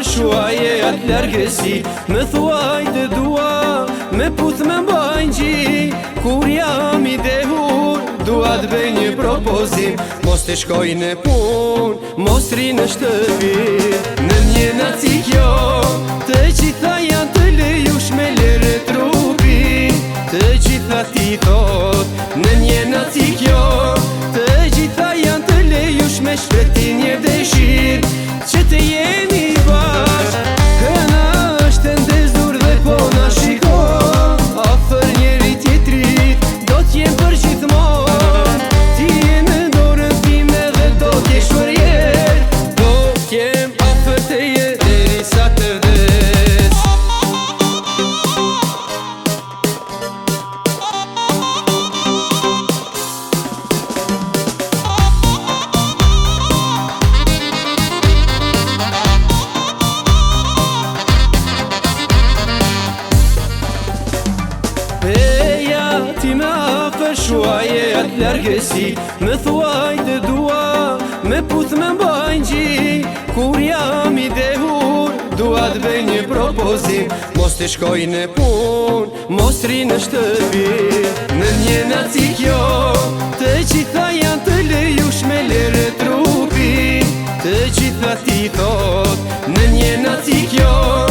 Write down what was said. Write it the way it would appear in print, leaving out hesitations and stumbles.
shuaje atë largësi. Më thuaj të dua, me puth me mbajnë. Kur jam i dehur, dua të bëj një propozim. Mos të shkoj në pun, mos ri në shtëpi. Në një naci kjo, të gjitha janë të lejush me lere trupi. Të gjitha ti thot, në një naci kjo, të gjitha janë të lejush me shpetin një dëshir. Që të jemi bashk, këna është të ndezur dhe po na shiko. Afer njeri tjetrit, do t'jem për gjithmon. Ti je në dorën time dhe do t'jesh për jet. Do t'jem afer teje derisa të vdes. Eja ti me afer shuaje atë largësi. Më thuaj të dua, me puth me mbajnë. Kur jam i dehur, dua të bëj një propozim. Mos të shkoj në pun, mos ri në shtëpi. Në një naci kjo, të gjitha janë të lejush me lere trupi. Të gjitha ti thot, në një naci kjo,